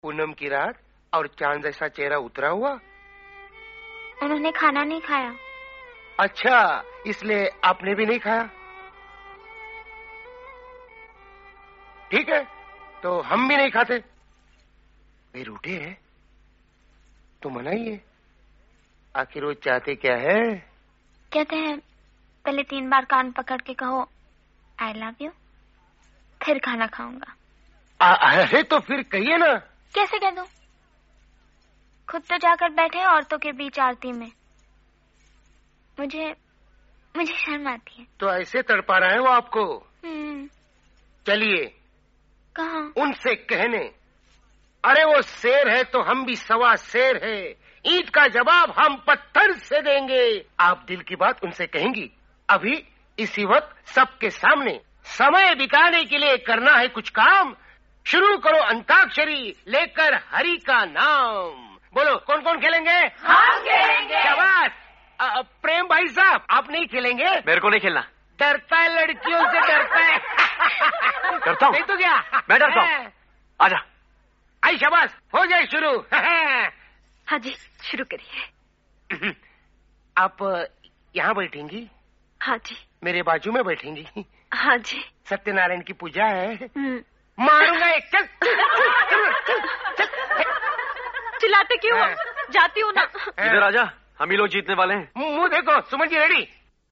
पूनम की रात और चांद जैसा चेहरा उतरा हुआ। उन्होंने खाना नहीं खाया। अच्छा, इसलिए आपने भी नहीं खाया। ठीक है, तो हम भी नहीं खाते। वे रूठे हैं तो मनाइए। आखिर वो चाहते क्या है? कहते हैं पहले 3 बार कान पकड़ के कहो आई लव यू, फिर खाना खाऊंगा। अरे तो फिर कहिए ना। कैसे कह दूं? खुद तो जाकर बैठे औरतों के बीच आरती में। मुझे शर्म आती है। तो ऐसे तड़पा रहे हैं वो आपको? चलिए कहाँ? उनसे कहने। अरे वो शेर है तो हम भी सवा शेर है। ईंट का जवाब हम पत्थर से देंगे। आप दिल की बात उनसे कहेंगी। अभी इसी वक्त सबके सामने। समय बिताने के लिए करना है कुछ काम। शुरू करो अंताक्षरी लेकर हरि का नाम। बोलो कौन कौन खेलेंगे? हम खेलेंगे। शाबाश। प्रेम भाई साहब, आप नहीं खेलेंगे? मेरे को नहीं खेलना। डरता है, लड़कियों से डरता है। डरता हूँ? नहीं तो क्या, मैं डरता हूँ। आजा। आई शाबाश, हो जाए शुरू। हाँ जी, शुरू करिए। आप यहाँ बैठेंगी? हाँ जी। मेरे बाजू में बैठेंगी? हाँ जी। सत्यनारायण की पूजा है। मारूंगा एक। चल चिल्लाते क्यों? जाती हूँ ना। इधर आजा, हम ही लोग जीतने वाले हैं। मुंह देखो, सुमन जी रेडी?